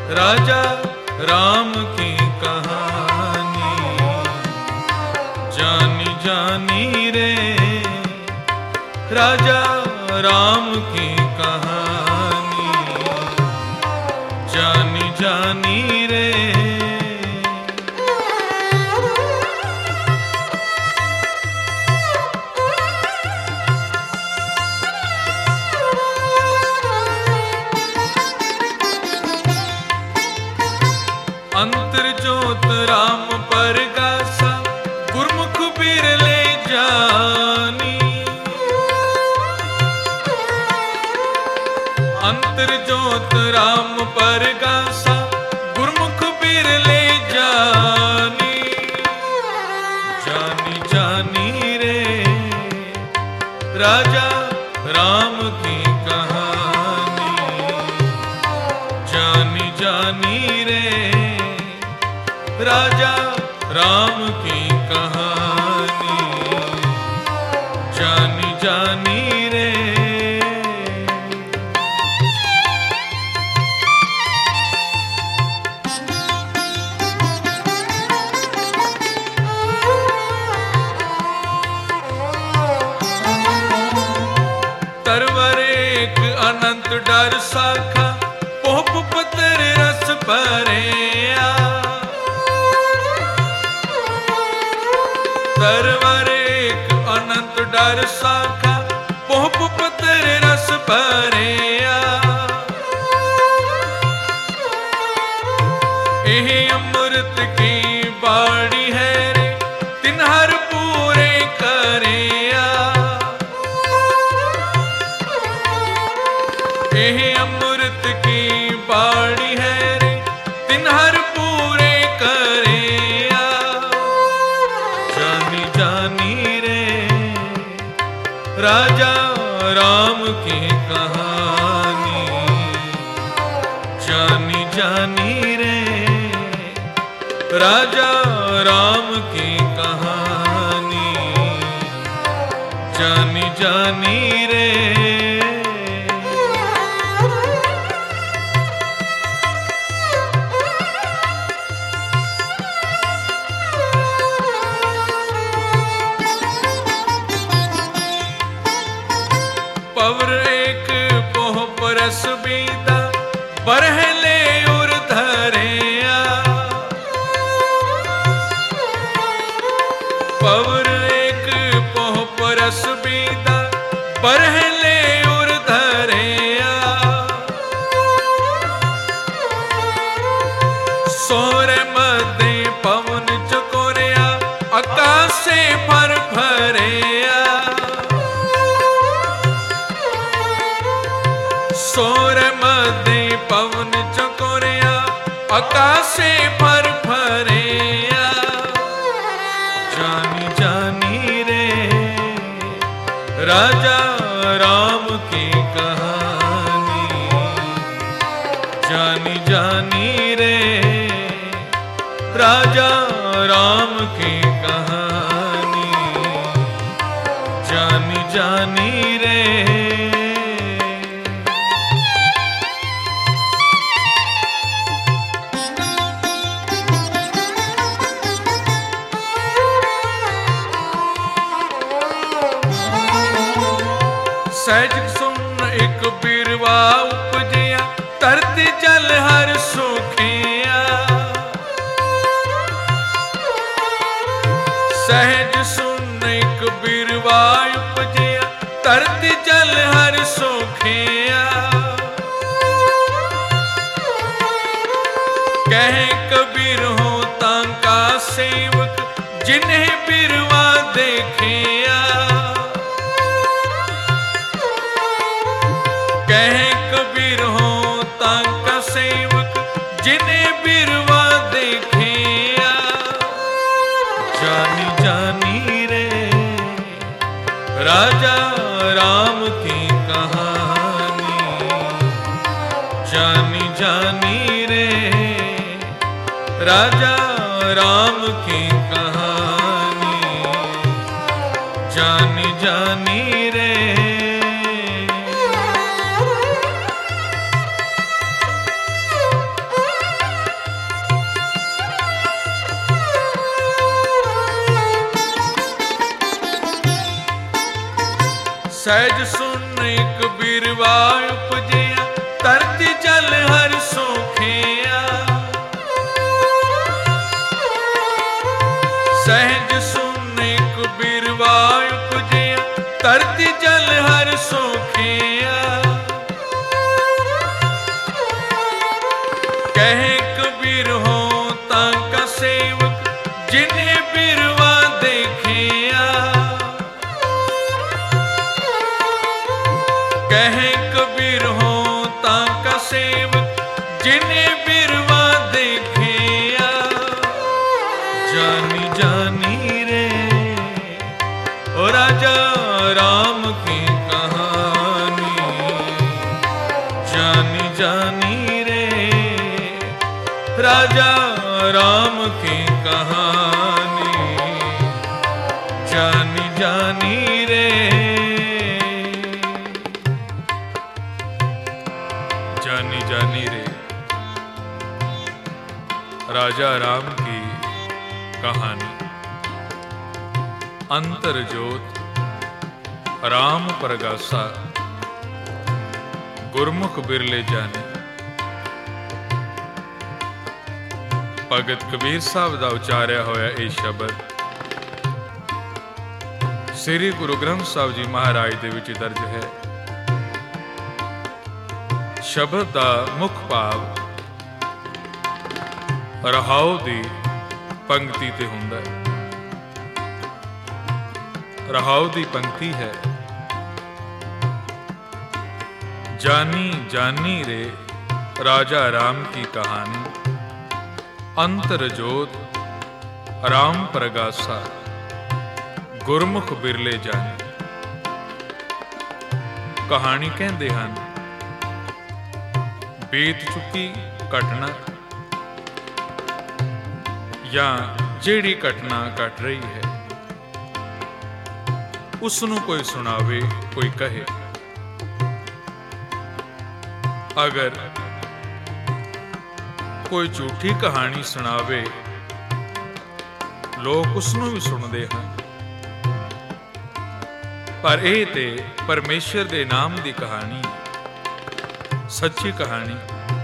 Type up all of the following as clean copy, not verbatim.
राजा राम की कहानी जानी जानी रे। राजा राम की कहानी जानी जानी रे। अंतर जोत राम परगासा गुरमुख बिरले जानी। अंतर जोत राम परगासा गुरमुख बिरले जानी। जानी जानी रे राजा राम की कहानी जानी जानी रे। राजा राम की कहानी जानी जानी रे। तरवर एक अनंत डर साखा पोप पतर रस भरेया। तरवर एक अनंत डर साखा पोप पतर रस भरेया। एह अमृत की बाड़ी है रे तिन्हर पूरे करेया। एह अमृत की बाड़ी है रे तिन्हर पूरे करेया। जानी जानी रे राजा राम की कहानी जानी जानी रे। राजा राम की कहानी जानी जानी रे। पवर एक पोह परस बीता बरहले उर धरेया। पवर एक पोह परस बीता बरहले उर धरेया। सोरे मदे पवन चकोरिया आकाशे फर भरेया। सोर मदे पवन चकोरिया आकाशे फर भरेया। जानी जानी रे राजा राम की कहानी जानी जानी रे। राजा राम की कहानी जानी जानी रे। सहज सुन एक बिरवा उपजिया धरती जल हर सुखिया। सहज सुन एक बिरवा उपजिया धरती जल हर सुखिया। कहे कबीर हो तांका सेवक जिन्हें बिरवा देखिया। कहे कबीर हो तांका सेवक जिन्हें बिरवा देखिया। जानी जानी रे राजा राम की कहानी जानी जानी रे। राजा राम की कहानी जानी जानी रे। सहज सुन एक बिरवा उपजिया, धरती जल हर सोखिया। सहज सुन एक बिरवा उपजिया, धरती जल हर सोखिया। कहे कबीर हो ताका सेवक, जिन्हें बिरवा देखिया। कहे कबीर हो ताका सेवक, जिन्हें बिरवा देखिया। जानी जानी रे ओ राजा राम की कहानी, जानी जानी रे राजा राम की कहानी, जानी जानी रे। जानी जानी रे राजा राम की कहानी। अंतर जोत राम प्रगासा, गुरमुख बिरले जाने। भगत कबीर साहब का उचारिया होया यह शब्द श्री गुरु ग्रंथ साहब जी महाराज दे विच दर्ज है। शब्द का मुख भाव रहाओ दी पंक्ति ते हुंदा है। रहाओ दी पंक्ति है, जानी जानी रे राजा राम की कहानी। अंतर जोत राम प्रगासा, गुरमुख बिरले जाने। कहानी कहते हैं बीत चुकी घटना या जेड़ी घटना घट रही है उसनों कोई सुनावे, कोई कहे। अगर कोई झूठी कहानी सुनावे लोग उसनों भी सुनते हैं, पर यह ते परमेश्वर के नाम की कहानी, सच्ची कहानी।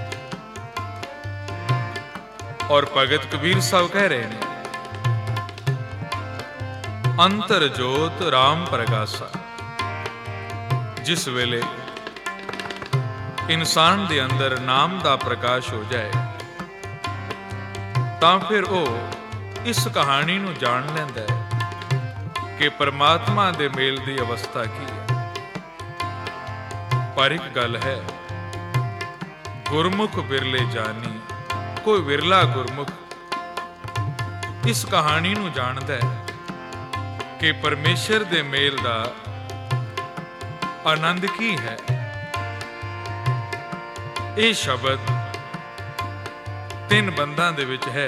और भगत कबीर साहब कह रहे हैं अंतर जोत राम प्रगासा। जिस वेले इंसान के अंदर नाम का प्रकाश हो जाए तां फिर वो इस कहानी नूं जान लैंदा है कि परमात्मा दे मेल की अवस्था की है। पर एक गल है, गुरमुख बिरले जानी। कोई विरला गुरमुख इस कहानी नूं जानदा है कि परमेश्वर दे मेल का आनंद की है। ये शब्द तीन बंधां दे विच है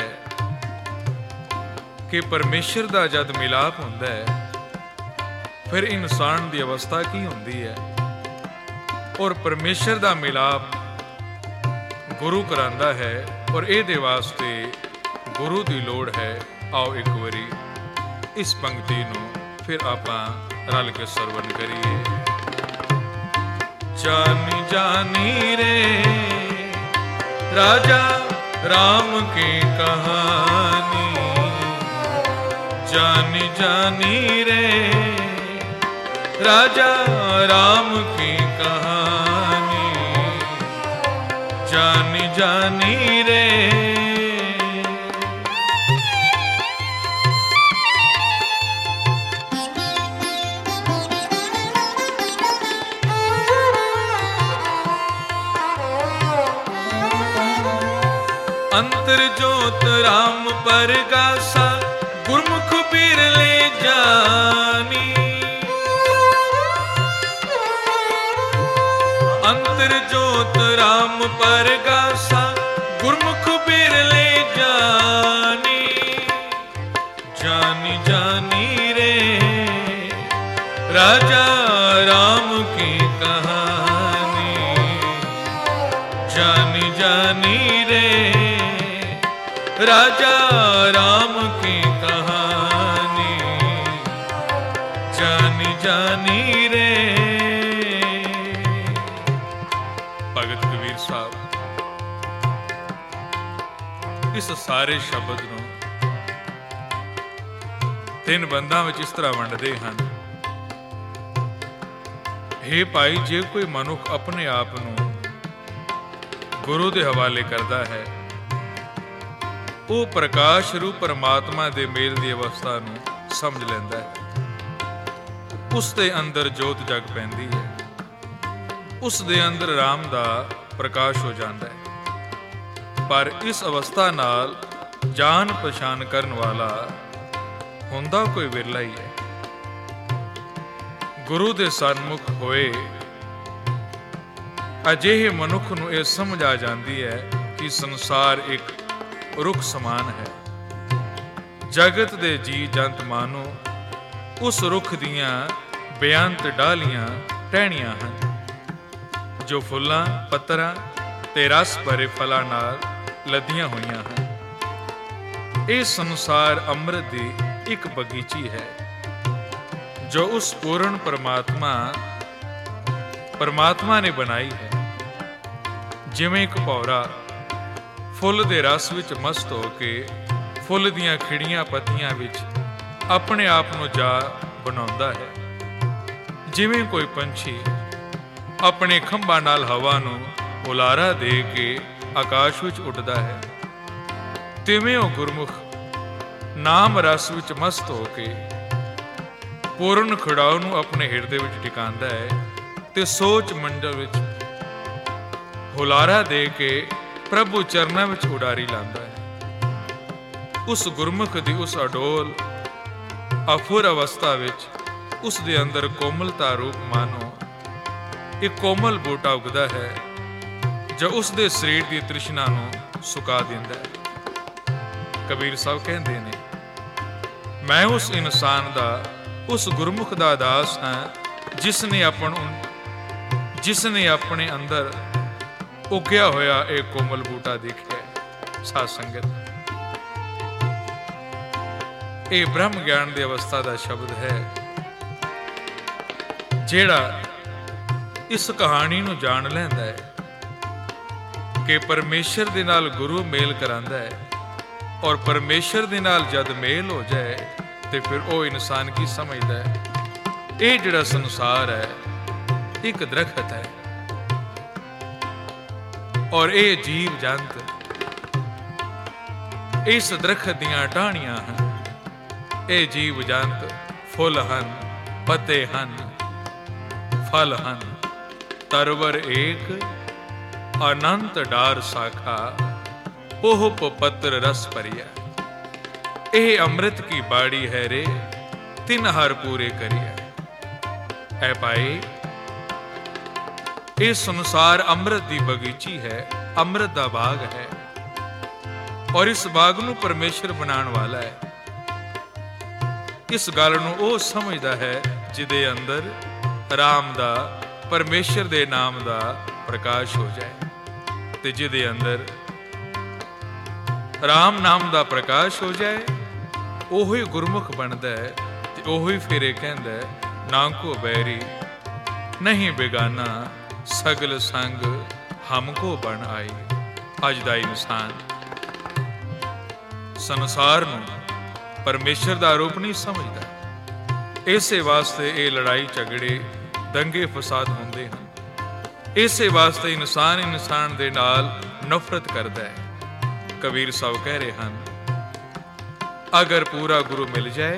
कि परमेश्वर का जद मिलाप हुंदा है फिर इंसान की अवस्था की हुंदी है। और परमेश्वर का मिलाप गुरु करांदा है और इहदे वास्ते गुरु की लोड़ है। आओ एक बारी इस पंक्ति नूं फिर आपां रल के सरवण करिए। जानी जानी रे राजा राम की कहानी, जानी जानी रे राजा राम की कहानी, जानी जानी रे। अंतर जोत राम परगासा, गुरमुख बिरले जानी। अंतर जोत राम परगासा, गुरमुख बिरले जानी। जानी जानी रे राजा राम की कहानी, जानी जानी रे राजा राम की कहानी, जानी जानी रे। ਇਸ ਸਾਰੇ ਸ਼ਬਦ ਨੂੰ ਤਿੰਨ ਬੰਦਾਂ ਵਿੱਚ ਇਸ ਤਰ੍ਹਾਂ ਵੰਡਦੇ ਹਨ। ਹੇ ਭਾਈ, ਜੇ ਕੋਈ ਮਨੁੱਖ ਆਪਣੇ ਆਪ ਨੂੰ ਗੁਰੂ ਦੇ ਹਵਾਲੇ ਕਰਦਾ ਹੈ, ਉਹ ਪ੍ਰਕਾਸ਼ ਰੂਪ ਪਰਮਾਤਮਾ ਦੇ ਮੇਲ ਦੀ ਅਵਸਥਾ ਨੂੰ ਸਮਝ ਲੈਂਦਾ ਹੈ। ਉਸ ਦੇ ਅੰਦਰ ਜੋਤ ਜਗ ਪੈਂਦੀ ਹੈ, ਉਸ ਦੇ ਅੰਦਰ ਰਾਮ ਦਾ ਪ੍ਰਕਾਸ਼ ਹੋ ਜਾਂਦਾ ਹੈ। ਪਰ ਇਸ ਅਵਸਥਾ ਨਾਲ ਜਾਣ ਪਛਾਣ ਕਰਨ ਵਾਲਾ ਹੁੰਦਾ ਕੋਈ ਵਿਰਲਾ ਹੀ ਹੈ। ਗੁਰੂ ਦੇ ਸਨਮੁਖ ਹੋਏ ਅਜਿਹੇ ਮਨੁੱਖ ਨੂੰ ਇਹ ਸਮਝ ਆ ਜਾਂਦੀ ਹੈ ਕਿ ਸੰਸਾਰ ਇੱਕ ਰੁੱਖ ਸਮਾਨ ਹੈ। ਜਗਤ ਦੇ ਜੀ ਜੰਤ ਮਾਨੋ ਉਸ ਰੁੱਖ ਦੀਆਂ ਬੇਅੰਤ ਡਾਲੀਆਂ ਟਹਿਣੀਆਂ ਹਨ, ਜੋ ਫੁੱਲਾਂ, ਪੱਤਰਾਂ ਤੇ ਰਸ ਭਰੇ ਫਲਾਂ ਨਾਲ ਲੱਦੀਆਂ ਹੋਈਆਂ ਹਨ। ਇਹ ਸੰਸਾਰ ਅੰਮ੍ਰਿਤ ਦੀ ਇੱਕ ਬਗੀਚੀ ਹੈ, ਜੋ ਉਸ ਪੂਰਨ ਪਰਮਾਤਮਾ ਨੇ ਬਣਾਈ ਹੈ। ਜਿਵੇਂ ਇੱਕ ਭੌਰਾ ਫੁੱਲ ਦੇ ਰਸ ਵਿੱਚ ਮਸਤ ਹੋ ਕੇ ਫੁੱਲ ਦੀਆਂ ਖਿੜੀਆਂ ਪੱਤੀਆਂ ਵਿੱਚ ਆਪਣੇ ਆਪ ਨੂੰ ਜਾ ਬਣਾਉਂਦਾ ਹੈ, ਜਿਵੇਂ ਕੋਈ ਪੰਛੀ ਆਪਣੇ ਖੰਭਾਂ ਨਾਲ ਹਵਾ ਨੂੰ ਹੁਲਾਰਾ ਦੇ ਕੇ ਆਕਾਸ਼ ਵਿੱਚ ਉੱਡਦਾ ਹੈ, ਤਿਵੇਂ ਉਹ ਗੁਰਮੁਖ ਨਾਮ ਰਸ ਵਿੱਚ ਮਸਤ ਹੋ ਕੇ ਪੂਰਨ ਖੜਾਉ ਨੂੰ ਆਪਣੇ ਹਿਰਦੇ ਵਿੱਚ ਟਿਕਾਉਂਦਾ ਹੈ ਤੇ ਸੋਚ ਮੰਡਲ ਵਿੱਚ ਹੁਲਾਰਾ ਦੇ ਕੇ ਪ੍ਰਭੂ ਚਰਨਾਂ ਵਿੱਚ ਉਡਾਰੀ ਲਾਂਦਾ ਹੈ। ਉਸ ਗੁਰਮੁਖ ਦੀ ਉਸ ਅਡੋਲ ਅਫੁਰ ਅਵਸਥਾ ਵਿੱਚ ਉਸ ਦੇ ਅੰਦਰ ਕੋਮਲਤਾ ਰੂਪ ਮਾਨੋ ਇੱਕ ਕੋਮਲ ਬੂਟਾ ਉਗਦਾ ਹੈ, ਜੋ ਉਸ ਦੇ ਸਰੀਰ ਦੀ ਤ੍ਰਿਸ਼ਨਾ ਨੂੰ ਸੁਕਾ ਦਿੰਦਾ ਹੈ। ਕਬੀਰ ਸਾਹਿਬ ਕਹਿੰਦੇ ਨੇ, ਮੈਂ ਉਸ ਇਨਸਾਨ ਦਾ, ਉਸ ਗੁਰਮੁਖ ਦਾ ਦਾਸ ਹਾਂ, ਜਿਸ ਨੇ ਆਪਣੇ ਅੰਦਰ ਉਗਿਆ ਹੋਇਆ ਇਹ ਕੋਮਲ ਬੂਟਾ ਦੇਖਿਆ। ਸਾਧ ਸੰਗਤ, ਇਹ ਬ੍ਰਹਮ ਗਿਆਨ ਦੀ ਅਵਸਥਾ ਦਾ ਸ਼ਬਦ ਹੈ, ਜਿਹੜਾ ਇਸ ਕਹਾਣੀ ਨੂੰ ਜਾਣ ਲੈਂਦਾ ਹੈ ਕਿ ਪਰਮੇਸ਼ਰ ਦੇ ਨਾਲ ਗੁਰੂ ਮੇਲ ਕਰਾਂਦਾ ਹੈ, ਔਰ ਪਰਮੇਸ਼ਰ ਦੇ ਨਾਲ ਜਦ ਮੇਲ ਹੋ ਜਾਏ ਤੇ ਫਿਰ ਉਹ ਇਨਸਾਨ ਕੀ ਸਮਝਦਾ ਹੈ? ਇਹ ਜਿਹੜਾ ਸੰਸਾਰ ਹੈ ਇੱਕ ਦਰਖਤ ਹੈ, ਔਰ ਇਹ ਜੀਵ ਜੰਤ ਇਸ ਦਰਖਤ ਦੀਆਂ ਟਾਹਣੀਆਂ ਹਨ। ਇਹ ਜੀਵ ਜੰਤ ਫੁੱਲ ਹਨ, ਪੱਤੇ ਹਨ, ਫਲ ਹਨ। ਤਰਵਰ ਏਕ ਅਨੰਤ ਡਾਰ ਸਾਖਾ, ਉਹ ਪੱਤਰ ਰਸ ਭਰਿਆ। ਇਹ ਅੰਮ੍ਰਿਤ ਕੀ ਬਾੜੀ ਹੈ ਰੇ, ਤਿਨ ਹਰ ਪੂਰੇ ਕਰਿਆ। ਐ ਭਾਈ, ਇਹ ਸੰਸਾਰ ਅੰਮ੍ਰਿਤ ਦੀ ਬਗੀਚੀ ਹੈ, ਅੰਮ੍ਰਿਤ ਦਾ ਬਾਗ ਹੈ, ਔਰ ਇਸ ਬਾਗ ਨੂੰ ਪਰਮੇਸ਼ਰ ਬਣਾਉਣ ਵਾਲਾ ਹੈ। ਇਸ ਗੱਲ ਨੂੰ ਉਹ ਸਮਝਦਾ ਹੈ ਜਿਹਦੇ ਅੰਦਰ ਰਾਮ ਦਾ, ਪਰਮੇਸ਼ਰ ਦੇ ਨਾਮ ਦਾ ਪ੍ਰਕਾਸ਼ ਹੋ ਜਾਏ, ਤੇ ਜਿਹਦੇ ਅੰਦਰ ਰਾਮ ਨਾਮ ਦਾ ਪ੍ਰਕਾਸ਼ ਹੋ ਜਾਏ, ਉਹੀ ਗੁਰਮੁਖ ਬਣਦਾ ਹੈ। ਤੇ ਉਹੀ ਫਿਰ ਇਹ ਕਹਿੰਦਾ ਹੈ, ਨਾ ਕੋ ਬੈਰੀ ਨਹੀਂ ਬੇਗਾਨਾ, ਸਗਲ ਸੰਗ ਹਮਕੋ ਬਣ ਆਈ। ਅੱਜ ਦਾ ਇਨਸਾਨ ਸੰਸਾਰ ਨੂੰ ਪਰਮੇਸ਼ਰ ਦਾ ਰੂਪ ਨਹੀਂ ਸਮਝਦਾ। ਇਸੇ ਵਾਸਤੇ ਇਹ ਲੜਾਈ ਝਗੜੇ, ਦੰਗੇ ਫਸਾਦ ਹੁੰਦੇ ਹਨ। ਇਸੇ ਵਾਸਤੇ ਇਨਸਾਨ ਦੇ ਨਾਲ ਨਫ਼ਰਤ ਕਰਦਾ ਹੈ। ਕਬੀਰ ਸਾਹਿਬ ਕਹਿ ਰਹੇ ਹਨ, ਅਗਰ ਪੂਰਾ ਗੁਰੂ ਮਿਲ ਜਾਏ,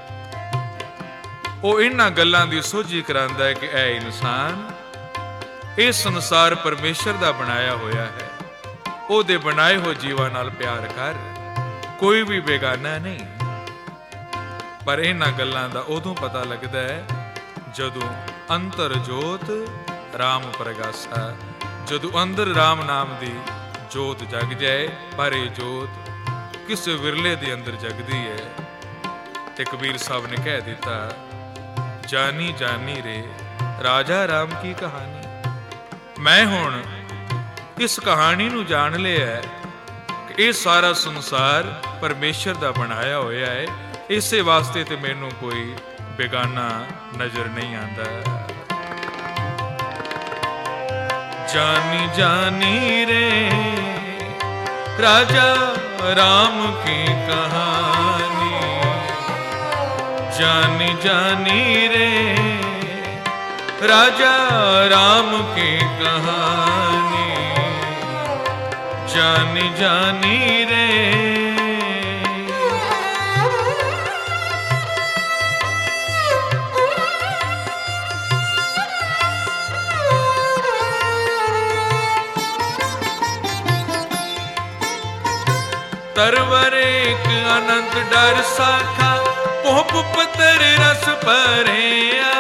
ਉਹ ਇਹਨਾਂ ਗੱਲਾਂ ਦੀ ਸੋਝੀ ਕਰਾਂਦਾ ਹੈ ਕਿ ਇਹ ਇਨਸਾਨ, ਇਹ ਸੰਸਾਰ ਪਰਮੇਸ਼ਰ ਦਾ ਬਣਾਇਆ ਹੋਇਆ ਹੈ। ਉਹਦੇ ਬਣਾਏ ਹੋਏ ਜੀਵਾਂ ਨਾਲ ਪਿਆਰ ਕਰ, ਕੋਈ ਵੀ ਬੇਗਾਨਾ ਨਹੀਂ। ਪਰ ਇਹਨਾਂ ਗੱਲਾਂ ਦਾ ਉਦੋਂ ਪਤਾ ਲੱਗਦਾ ਹੈ ਜਦੋਂ ਅੰਤਰ ਜੋਤ ਰਾਮ ਪ੍ਰਗਾਸਾ, ਜਦੋਂ ਅੰਦਰ ਰਾਮ ਨਾਮ ਦੀ ਜੋਤ ਜਗ ਜਾਏ। ਪਰ ਇਹ ਜੋਤ ਕਿਸੇ ਵਿਰਲੇ ਦੇ ਅੰਦਰ ਜਗਦੀ ਹੈ। ਤੇ ਕਬੀਰ ਸਾਹਿਬ ਨੇ ਕਹਿ ਦਿੱਤਾ, ਜਾਨੀ ਜਾਨੀ ਰੇ ਰਾਜਾ ਰਾਮ ਕੀ ਕਹਾਣੀ। ਮੈਂ ਹੁਣ ਇਸ ਕਹਾਣੀ ਨੂੰ ਜਾਣ ਲਿਆ ਕਿ ਇਹ ਸਾਰਾ ਸੰਸਾਰ ਪਰਮੇਸ਼ਰ ਦਾ ਬਣਾਇਆ ਹੋਇਆ ਹੈ। ਇਸੇ ਵਾਸਤੇ ਤੇ ਮੈਨੂੰ ਕੋਈ ਬੇਗਾਨਾ ਨਜ਼ਰ ਨਹੀਂ ਆਉਂਦਾ। ਜਾਨੀ ਜਾਨੀ ਰੇ ਰਾਜਾ राम की कहानी जानी जानी रे, राजा राम की कहानी जानी जानी रे। तरवर एक अनंत डर साखा, पोप पतर रस भरिया।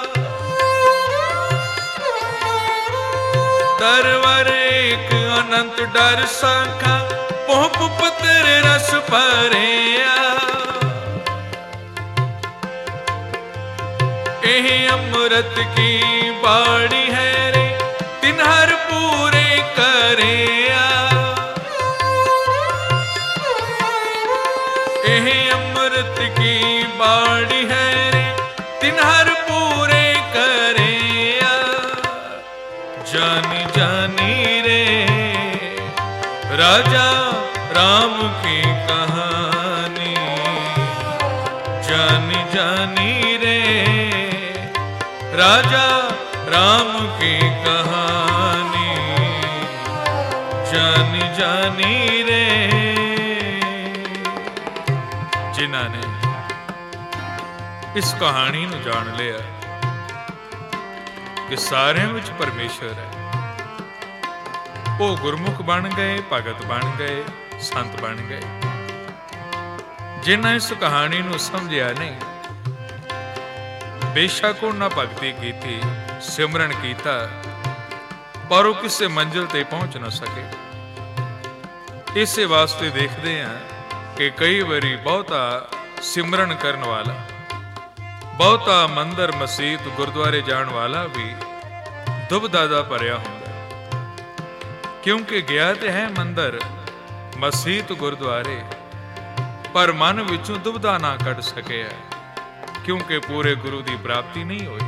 तरवर एक अनंत डर साखा, पोप पतर रस भरिया। एह अमृत की बाड़ी है रे, तिन्हर पूरे करिया। अमृत की बाड़ी है रे, तिन्हर पूरे करिया। जानी जानी रे, राजा राम की कहानी जानी जानी रे, राजा राम की कहानी जानी जानी रे। जिन्हां ने इस कहानी नूं जान लिया कि सारिਆਂ ਵਿੱਚ परमेश्वर है, वो गुरमुख बन गए, भगत बन गए, संत बन गए। जिन्हां इस कहानी नूं समझिया नहीं, बेशक उन्हां भगती कीती, सिमरन कीता, पर वो किसी मंजिल ते पहुंच ना सके। इसे वास्ते देखते हैं कि कई बारी बहुता सिमरन करन वाला, बहुता मंदिर मसीत गुरुद्वारे जाण वाला भी दुविधा दा भरिया हुंदा, क्योंकि गया ते है मंदिर मसीत गुरुद्वारे, पर मन विचों दुविधा ना कढ सकिया, क्योंकि पूरे गुरु की प्राप्ति नहीं हुई।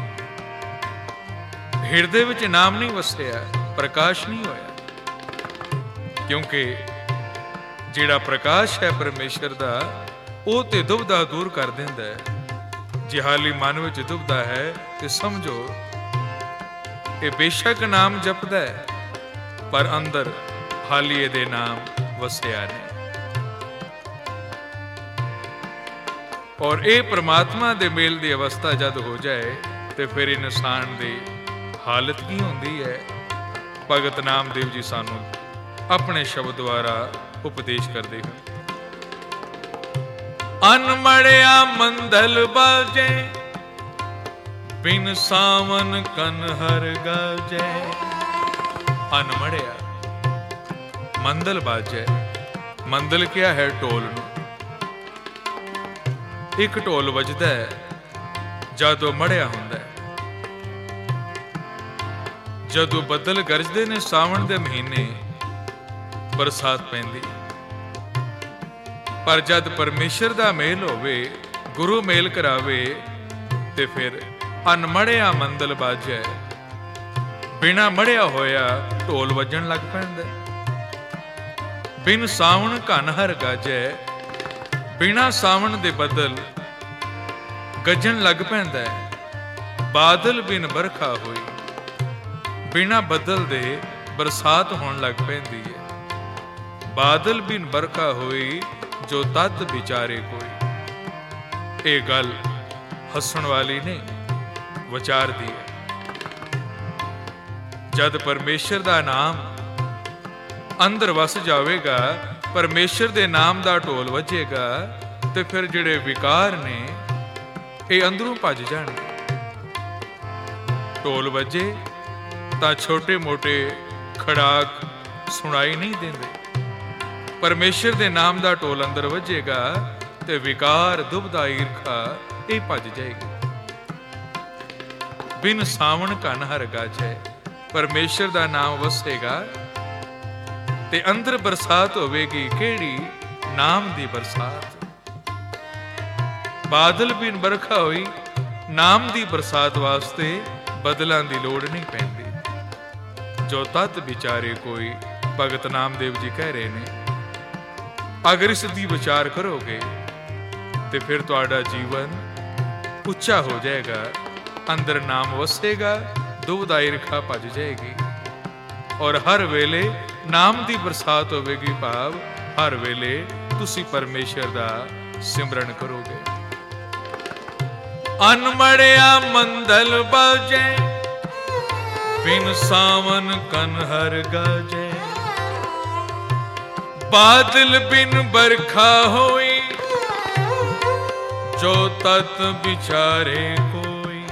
हिरदे विच नाम नहीं वसिया, प्रकाश नहीं होया, क्योंकि जिहड़ा प्रकाश है परमेश्वर दा, वो ते दुविधा दूर कर दिंदा है। जे हाली मन विच दुविधा है तो समझो ये बेशक नाम जपदा है, पर अंदर हाली इहदे नाम वसिया नहीं। और ये परमात्मा दे मेल की अवस्था जद हो जाए तो फिर इंसान की हालत की होंदी है। भगत नामदेव जी सानू अपने शब्द द्वारा उपदेश करते हैं। अनमड़िया मंदल बाजे, बिन सावन कनहर गाजे। अनमड़िया मंदल बाजे, मंदल क्या है? ढोल नूं। एक ढोल वजदा है जदों मड़िया हुंदा है, जदों बदल गरजदे ने सावन दे महीने, बरसात पैंदी। पर जद परमेश्वर दा मेल होवे, गुरु मेल करावे, ते फिर अनमड़िया मंदल बाजे, बिना मड़िया होया ढोल वजन लग पैंदा। बिन सावन घन हर गाजे, बिना सावन दे बदल गजन लग पैंदा। बादल बिन बरखा होई, बिना बदल दे बरसात होण लग पैंदी है। बादल बिन बरखा होई, जो तत विचारे कोई। ये गल हसन वाली नहीं, विचार दी है। जद परमेश्वर दा नाम अंदर वस जावेगा, परमेश्वर दे नाम दा ढोल वजेगा, तो फिर जिहड़े विकार ने ये अंदरों भज जाणगे। ढोल वजे तां छोटे मोटे खड़ाक सुनाई नहीं देंदे। परमेश्वर दे नाम दा ढोल अंदर वजेगा ते विकार, दुविधा, ईर्खा ये भज जाएगी। बिन सावन घन हर गाजे, परमेश्वर दा नाम वसेगा ते अंदर बरसात होवेगी। केड़ी? नाम दी बरसात। बादल बिन बरखा होई, नाम दी बरसात वास्ते बदलां दी लोड़ नहीं पैंदी। जो तत विचारे कोई, भगत नामदेव जी कह रहे ने। अगर इसकी विचार करोगे तो फिर तुहाडा जीवन उच्चा हो जाएगा, अंदर नाम वसेगा, दुविधा ईर्खा भज जाएगी और हर वेले नाम की बरसात होगी। भाव हर वेले तुसी परमेश्वर का सिमरन करोगे। अनमड़िया मंदल बाजे, बिन सावन कनहर गाजे, बादल बिन बरखा होई, जो तत बिचारे कोई।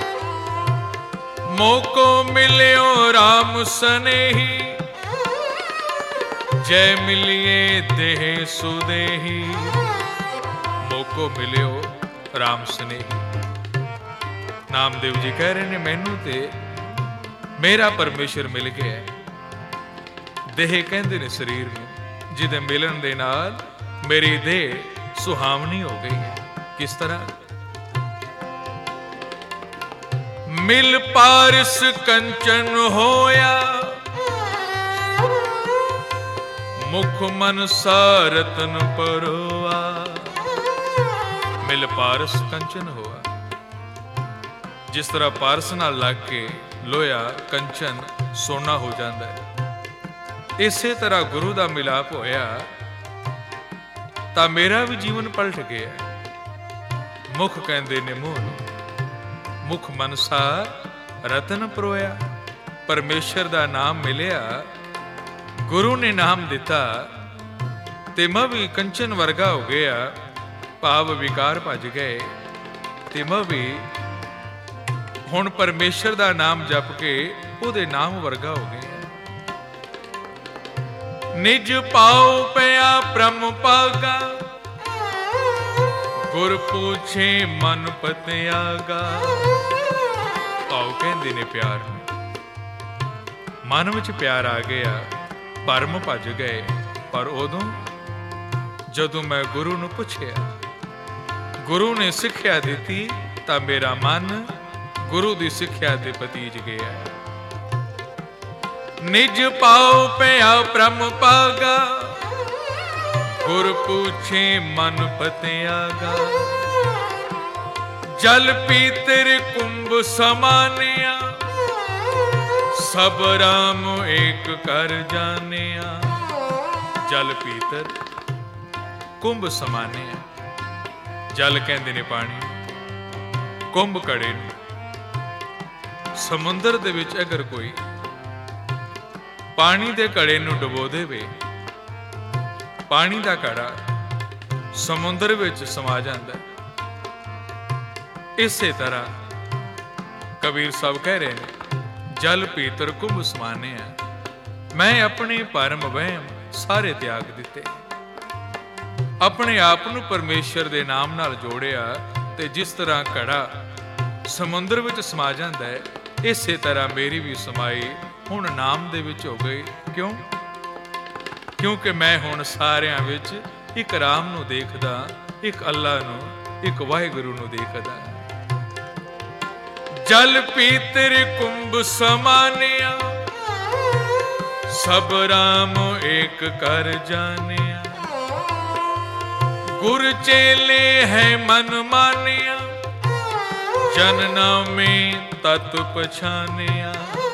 मोको मिलियो राम सनेही, जय मिलिए देह सुदेही। मोको मिलियो राम स्नेही। नामदेव जी कह रहे ने मैनू ते मेरा परमेश्वर मिल गया। देह कहते ने शरीर में, जिदे मिलन दे नाल मेरी देह सुहावनी हो गई है। किस तरह? मिल पारस कंचन होया, मुख मन सारतन परोआ। मिल पारस कंचन होआ, जिस तरह पारस नाल लग के लोया कंचन सोना हो जाता है, इसे तरह गुरु का मिलाप होया तां मेरा भी जीवन पलट गया। मुख कहते ने मूँह नूं, मुख मनसा रतन परोया। परमेश्वर का नाम मिलिया, गुरु ने नाम दिता ते मैं भी कंचन वर्गा हो गया। भाव विकार भज गए ते मैं भी हुण परमेश्वर का नाम जप के उहदे नाम वर्गा हो गया। निज पाओ पया ब्रह्म पागा, गुर पूछे मन पत्यागा। पाओ कहंदे ने प्यार में, मन विच प्यार आ गया, भरम भज गए। पर उदों जदों मैं गुरु नूं पुछया, गुरु ने सिक्ख्या दिती तां मेरा मन गुरु दी सिक्ख्या ते पतीज गया। निज पाओ पया ब्रह्म पागा, गुर पूछे मन पत्यागा। जल पीतर कुंभ समानिया, सब राम एक कर जानिया। जल पीतर कुंभ समानिया, जल कहते ने पानी, कुंभ घड़े नूं। समुंदर दे विच अगर कोई पानी दे घड़े नूं डुबो देवे, पानी दा घड़ा समुंदर विच समा जांदा है। इसे तरह कबीर साहब कह रहे ने, जल पीतर कुंभ समाने हैं। मैं अपने भरम वहम सारे त्याग दिते, अपने आप नूं परमेश्वर दे नाम नाल जोड़िया ते जिस तरह घड़ा समुंदर विच समा जांदा है, इसे तरह मेरी भी समाई हुण नाम दे विच हो गई। क्यों? क्योंकि मैं हुण सारियां विच एक राम नूं देखदा, एक अल्लाह नूं, एक वाहिगुरू नूं देखदा। जल पीतर कुंभ समानिया, सब राम एक कर जानिया। गुर चेले है मन मानिया, जनना में तत पछानिया।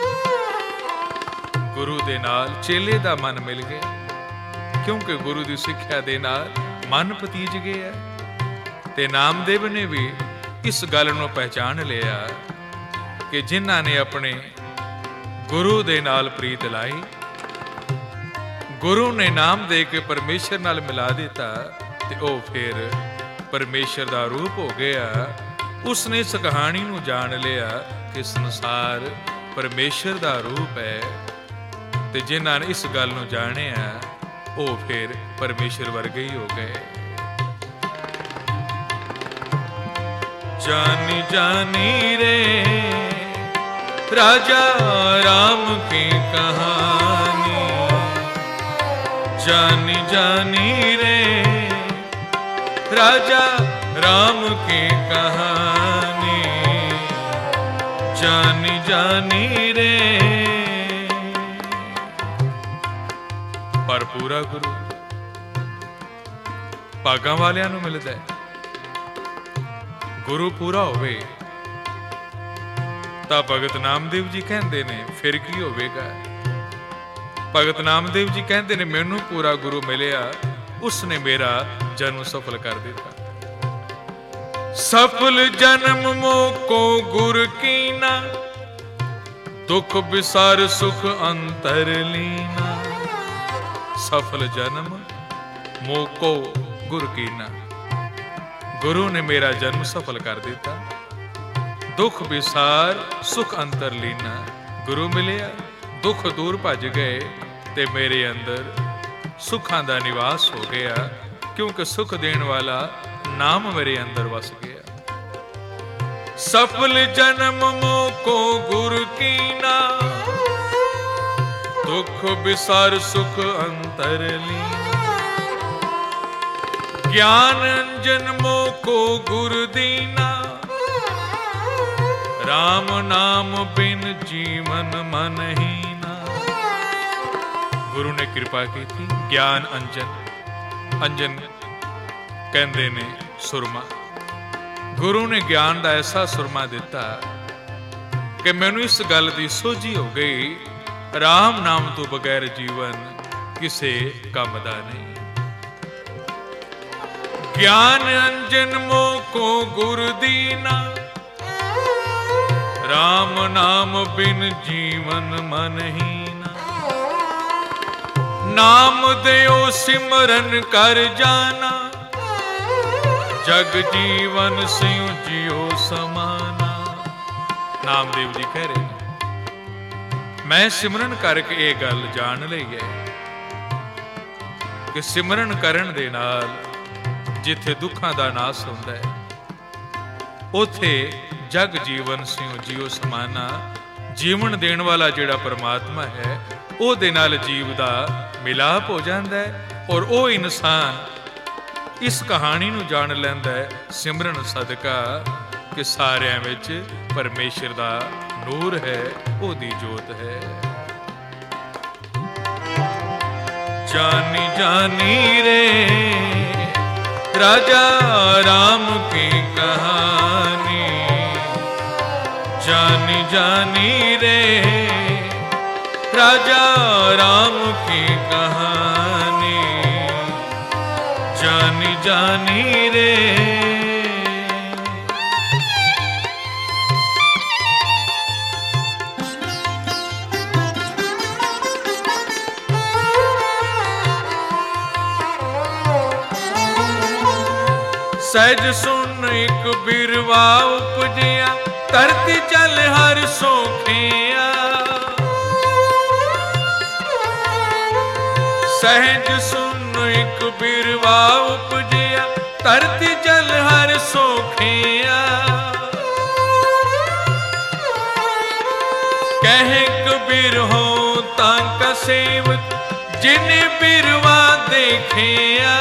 गुरु दे नाल चेले दा मन मिल गया, क्योंकि गुरु दी सिक्ख्या दे नाल मन पतीज गया। ते नामदेव ने भी इस गल नूं पहचान लिया कि जिन्हां ने अपने गुरु दे नाल प्रीत लाई, गुरु ने नाम दे के परमेश्वर नाल मिला दिता, ते ओ फिर परमेश्वर दा रूप हो गया। उसने इस कहानी नूं जान लिया कि संसार परमेश्वर दा रूप है, ते जिन्हां ने इस गल नूं जाणिया ओ फिर परमेश्वर वर्गे ही हो गए। जानी जानी रे राजा राम की कहानी, जानी जानी रे राजा राम की कहानी, जानी जानी रे। पर पूरा गुरु ਭਾਗਾਂ ਵਾਲਿਆਂ ਨੂੰ ਮਿਲਦਾ ਹੈ। ਗੁਰੂ ਪੂਰਾ ਹੋਵੇ ਤਾਂ ਭਗਤ ਨਾਮਦੇਵ ਜੀ ਕਹਿੰਦੇ ਨੇ ਫਿਰ ਕੀ ਹੋਵੇਗਾ। ਭਗਤ ਨਾਮਦੇਵ ਜੀ ਕਹਿੰਦੇ ਨੇ ਮੈਨੂੰ ਪੂਰਾ ਗੁਰੂ ਮਿਲਿਆ, ਉਸਨੇ ਮੇਰਾ ਜਨਮ ਸਫਲ ਕਰ ਦਿੱਤਾ। ਸਫਲ ਜਨਮ ਮੋਕੋ ਗੁਰ ਕੀਨਾ, ਦੁਖ ਵਿਸਾਰ ਸੁਖ ਅੰਤਰ ਲੀਨਾ। ਸਫਲ ਜਨਮ ਮੋਕੋ ਗੁਰ ਕੀਨਾ, ਗੁਰੂ ਨੇ ਮੇਰਾ ਜਨਮ ਸਫਲ ਕਰ ਦਿੱਤਾ। ਦੁਖ ਵਿਸਾਰ ਸੁਖ ਅੰਤਰ ਲੀਨਾ, ਗੁਰੂ ਮਿਲਿਆ, ਦੁੱਖ ਦੂਰ ਭੱਜ ਗਏ ਤੇ ਮੇਰੇ ਅੰਦਰ ਸੁੱਖਾਂ ਦਾ ਨਿਵਾਸ ਹੋ ਗਿਆ, ਕਿਉਂਕਿ ਸੁਖ ਦੇਣ ਵਾਲਾ ਨਾਮ ਮੇਰੇ ਅੰਦਰ ਵਸ ਗਿਆ। ਸਫਲ ਜਨਮ ਮੋਕੋ ਗੁਰ ਕੀਨਾ, ਦੁਖ ਵਿਸਾਰ ਸੁਖ ਅੰਤਰ ਲੀਨਾ। ਗਿਆਨ ਅੰਜਨ ਮੋਕੋ ਗੁਰ ਦੀਨਾ, ਰਾਮ ਨਾਮ ਬਿਨ ਜੀਵਨ ਮਨ ਹੀਨਾ। ਗੁਰੂ ਨੇ ਕਿਰਪਾ ਕੀਤੀ। ਗਿਆਨ ਅੰਜਨ, ਅੰਜਨ ਕਹਿੰਦੇ ਨੇ ਸੁਰਮਾ। ਗੁਰੂ ਨੇ ਗਿਆਨ ਦਾ ਐਸਾ ਸੁਰਮਾ ਦਿੱਤਾ ਕਿ ਮੈਨੂੰ ਇਸ ਗੱਲ ਦੀ ਸੋਝੀ ਹੋ ਗਈ, ਰਾਮ ਨਾਮ ਤੋਂ ਬਗੈਰ ਜੀਵਨ ਕਿਸੇ ਕੰਮ ਦਾ ਨਹੀਂ। ਗਿਆਨ ਅੰਜਨ ਮੋਕੋ ਗੁਰ ਦੀਨਾ, ਰਾਮ ਨਾਮ ਬਿਨ ਜੀਵਨ ਮਨ ਹੀਨਾ। ਨਾਮ ਦਿਓ ਸਿਮਰਨ ਕਰ ਜਾਣਾ, ਜਗ ਜੀਵਨ ਸਿਉ ਜਿਉ ਸਮਾਨਾ। ਨਾਮਦੇਵ ਜੀ ਕਹਿ ਰਹੇ ਨੇ ਮੈਂ ਸਿਮਰਨ ਕਰਕੇ ਇਹ ਗੱਲ ਜਾਣ ਲਈ ਹੈ ਕਿ ਸਿਮਰਨ ਕਰਨ ਦੇ ਨਾਲ ਜਿੱਥੇ ਦੁੱਖਾਂ ਦਾ ਨਾਸ ਹੁੰਦਾ ਹੈ, ਉਥੇ ਜਗ ਜੀਵਨ ਸਿਉ ਜਿਉ ਸਮਾਨਾ। ਜੀਵਨ ਦੇਣ ਵਾਲਾ ਜਿਹੜਾ ਪਰਮਾਤਮਾ ਹੈ, ਉਹਦੇ ਨਾਲ ਜੀਵ ਦਾ ਮਿਲਾਪ ਹੋ ਜਾਂਦਾ ਹੈ, ਔਰ ਉਹ ਇਨਸਾਨ ਇਸ ਕਹਾਣੀ ਨੂੰ ਜਾਣ ਲੈਂਦਾ ਹੈ ਸਿਮਰਨ ਸਦਕਾ ਕਿ ਸਾਰਿਆਂ ਵਿੱਚ ਪਰਮੇਸ਼ਰ ਦਾ ਨੂਰ ਹੈ, ਉਹਦੀ ਜੋਤ ਹੈ। ਜਾਨੀ ਜਾਨੀ ਰੇ ਰਾਜਾ ਰਾਮ ਕੀ ਕਹਾਣੀ, ਜਾਨੀ ਜਾਨੀ ਰੇ राजा राम की कहानी, जानी जानी रे। सहज सुन एक बिरवा उपजिया, धरती चल हर सोखिया। सहज सुन एक बिरवा उपजिया, धरती चल हर सोखिया। कह कबीर हो तांका सेवक, जिने बिरवा देखिया।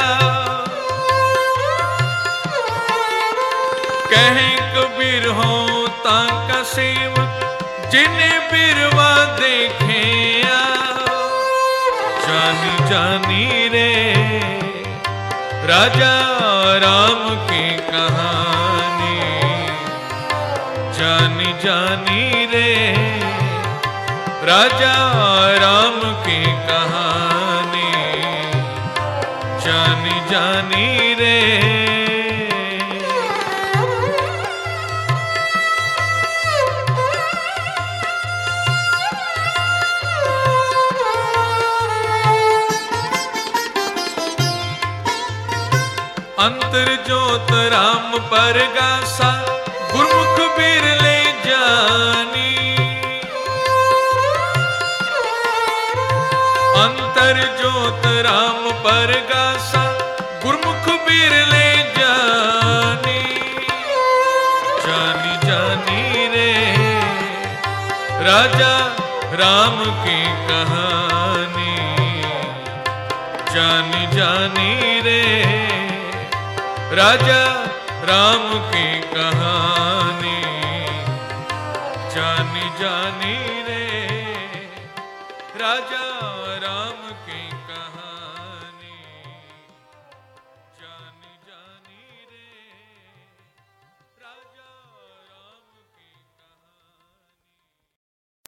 कह कबीर हो तांका सेवक, जिने बिरवा देखिया। जानी जानी रे राजा राम की कहानी, जानी जानी रे राजा राम की कहानी, जानी जानी रे। अंतर जोत राम परगासा, गुरमुख बिरले जानी। अंतर जोत राम परगासा, गुरमुख बिरले जानी। जानी जानी रे राजा राम की कहानी, जानी जानी रे राजा राम की कहानी, जानी जानी रे राजा